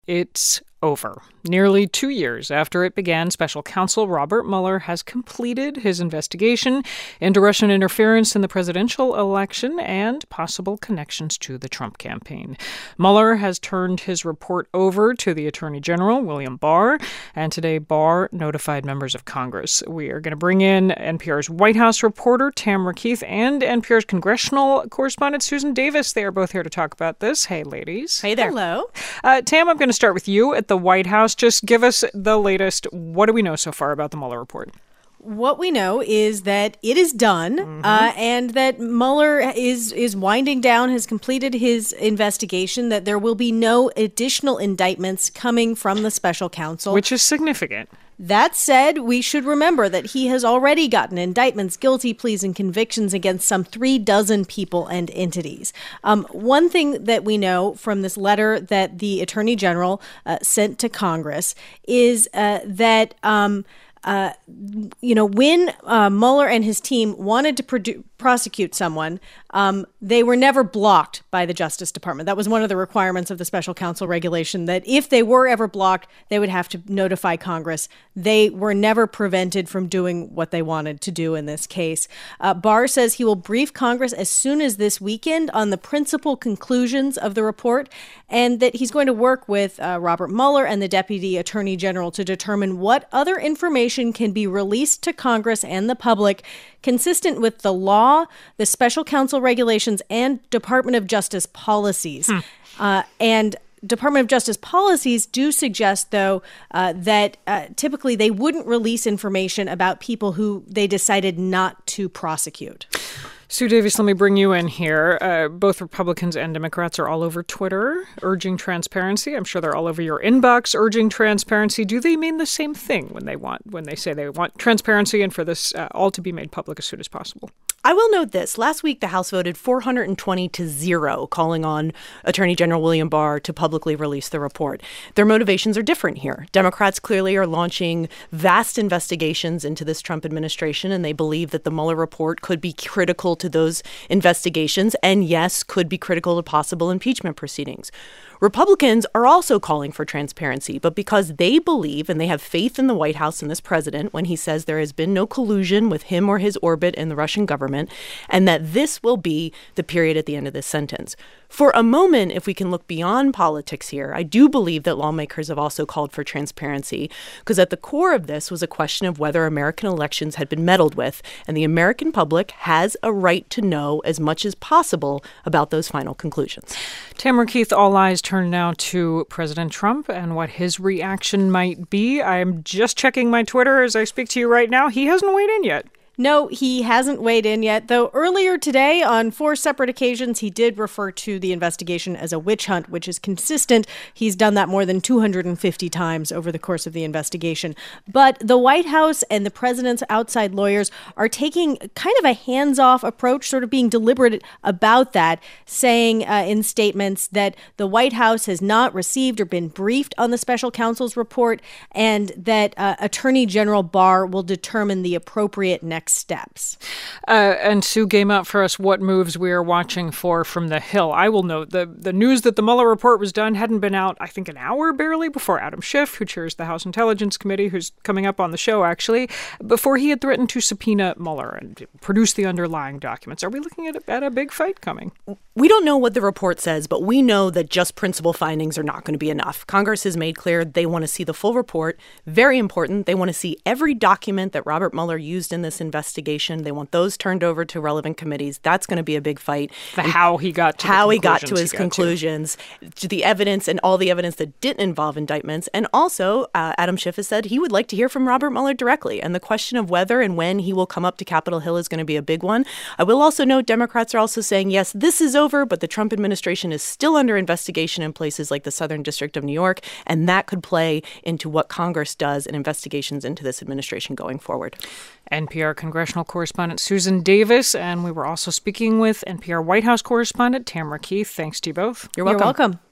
It's over. Nearly 2 years after it began, Special Counsel Robert Mueller has completed his investigation into Russian interference in the presidential election and possible connections to the Trump campaign. Mueller has turned his report over to the Attorney General, William Barr, and today Barr notified members of Congress. We are going to bring in NPR's White House reporter, Tamara Keith, and NPR's congressional correspondent, Susan Davis. They are both here to talk about this. Hey, ladies. Hey there. Hello. Tam, I'm going to start with you at the White House. Just give us the latest. What do we know so far about the Mueller report? What we know is that it is done, and that Mueller is winding down, has completed his investigation, that there will be no additional indictments coming from the special counsel. Which is significant. That said, we should remember that he has already gotten indictments, guilty pleas, and convictions against some 36 people and entities. One thing that we know from this letter that the Attorney General sent to Congress is that when Mueller and his team wanted to prosecute someone, they were never blocked by the Justice Department. That was one of the requirements of the special counsel regulation, that if they were ever blocked, they would have to notify Congress. They were never prevented from doing what they wanted to do in this case. Barr says he will brief Congress as soon as this weekend on the principal conclusions of the report, and that he's going to work with Robert Mueller and the Deputy Attorney General to determine what other information can be released to Congress and the public consistent with the law, the special counsel regulations, and Department of Justice policies. And Department of Justice policies do suggest, though, that typically they wouldn't release information about people who they decided not to prosecute. Sue Davis, let me bring you in here. Both Republicans and Democrats are all over Twitter urging transparency. I'm sure they're all over your inbox urging transparency. Do they mean the same thing when they say they want transparency and for this all to be made public as soon as possible? I will note this. Last week, the House voted 420-0, calling on Attorney General William Barr to publicly release the report. Their motivations are different here. Democrats clearly are launching vast investigations into this Trump administration, and they believe that the Mueller report could be critical to those investigations and, yes, could be critical to possible impeachment proceedings. Republicans are also calling for transparency, but because they believe and they have faith in the White House and this president when he says there has been no collusion with him or his orbit in the Russian government, and that this will be the period at the end of this sentence. For a moment, if we can look beyond politics here, I do believe that lawmakers have also called for transparency, because at the core of this was a question of whether American elections had been meddled with, and the American public has a right to know as much as possible about those final conclusions. Tamara Keith, all eyes turn now to President Trump and what his reaction might be. I'm just checking my Twitter as I speak to you right now. He hasn't weighed in yet. No, he hasn't weighed in yet, though earlier today on 4 separate occasions, he did refer to the investigation as a witch hunt, which is consistent. He's done that more than 250 times over the course of the investigation. But the White House and the president's outside lawyers are taking kind of a hands-off approach, sort of being deliberate about that, saying in statements that the White House has not received or been briefed on the special counsel's report, and that Attorney General Barr will determine the appropriate next steps. And Sue game out for us what moves we are watching for from the Hill. I will note the news that the Mueller report was done hadn't been out, I think, an hour barely before Adam Schiff, who chairs the House Intelligence Committee, who's coming up on the show, actually, before he had threatened to subpoena Mueller and produce the underlying documents. Are we looking at a big fight coming? We don't know what the report says, but we know that just principal findings are not going to be enough. Congress has made clear they want to see the full report. Very important. They want to see every document that Robert Mueller used in this investigation. They want those turned over to relevant committees. That's going to be a big fight. How he got to his conclusions, to the evidence and all the evidence that didn't involve indictments. And also, Adam Schiff has said he would like to hear from Robert Mueller directly. And the question of whether and when he will come up to Capitol Hill is going to be a big one. I will also note Democrats are also saying, yes, this is over, but the Trump administration is still under investigation in places like the Southern District of New York. And that could play into what Congress does in investigations into this administration going forward. NPR congressional correspondent Susan Davis, and we were also speaking with NPR White House correspondent Tamara Keith. Thanks to you both. You're welcome.